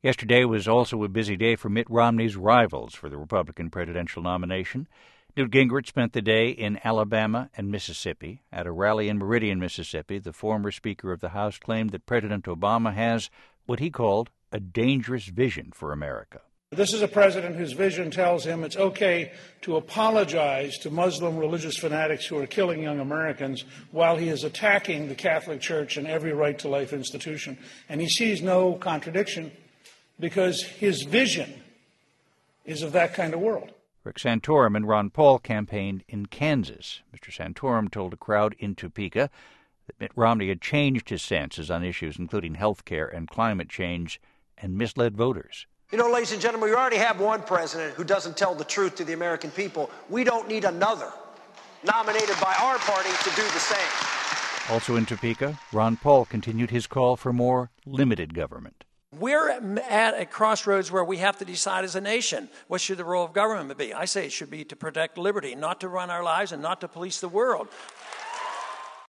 Yesterday was also a busy day for Mitt Romney's rivals for the Republican presidential nomination. Newt Gingrich spent the day in Alabama and Mississippi. At a rally in Meridian, Mississippi, the former Speaker of the House claimed that President Obama has what he called a dangerous vision for America. This is a president whose vision tells him it's okay to apologize to Muslim religious fanatics who are killing young Americans while he is attacking the Catholic Church and every right-to-life institution. And he sees no contradiction because his vision is of that kind of world. Rick Santorum and Ron Paul campaigned in Kansas. Mr. Santorum told a crowd in Topeka that Mitt Romney had changed his stances on issues including health care and climate change and misled voters. You know, ladies and gentlemen, we already have one president who doesn't tell the truth to the American people. We don't need another nominated by our party to do the same. Also in Topeka, Ron Paul continued his call for more limited government. We're at a crossroads where we have to decide as a nation, what should the role of government be? I say it should be to protect liberty, not to run our lives and not to police the world.